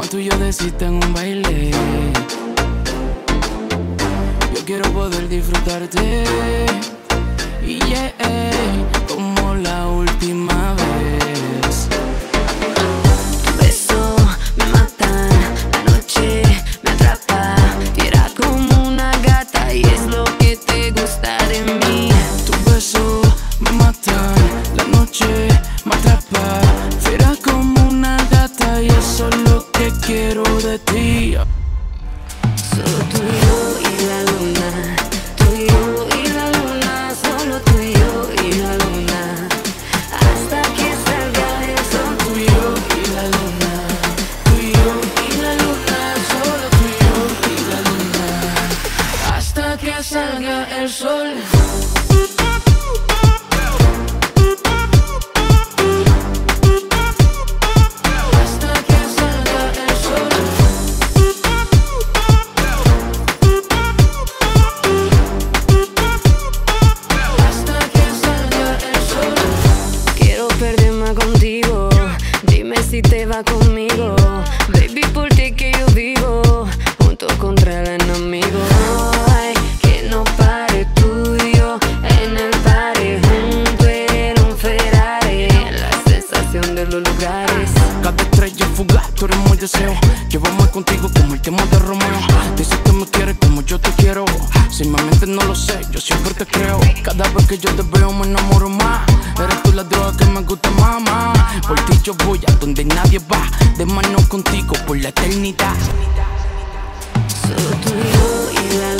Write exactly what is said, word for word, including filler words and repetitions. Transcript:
tú y yo de cita en un baile. Yo quiero poder disfrutarte. Y yeah, como la última vez. Tu beso me mata, la noche me atrapa. Tira como una gata y es lo que te gusta de mí. Tu beso me mata, la noche me atrapa. Tira como una gata y eso es lo que quiero de ti. Solo tú y yo y la luna, tú y yo y la luna, solo tú y yo y la luna, hasta que salga el sol. Tú y yo y la luna, tú y yo y la luna, solo tú y yo y la luna, hasta que salga el sol. Contigo, dime si te va conmigo, baby, por ti que yo vivo, junto contra el enemigo. Ay, que no pare tuyo en el party, junto en un Ferrari, la sensación de los lugares. Cada estrella fugaz, tú eres muy deseo. Llévame contigo como el tema de Romeo. Dices que me quieres como yo te quiero. Si me mientes no lo sé, yo siempre te creo. Cada vez que yo te veo me enamoro más. Eres tú la droga que me gusta, mamá. Por ti yo voy a donde nadie va. De mano contigo por la eternidad. Solo tú y yo y la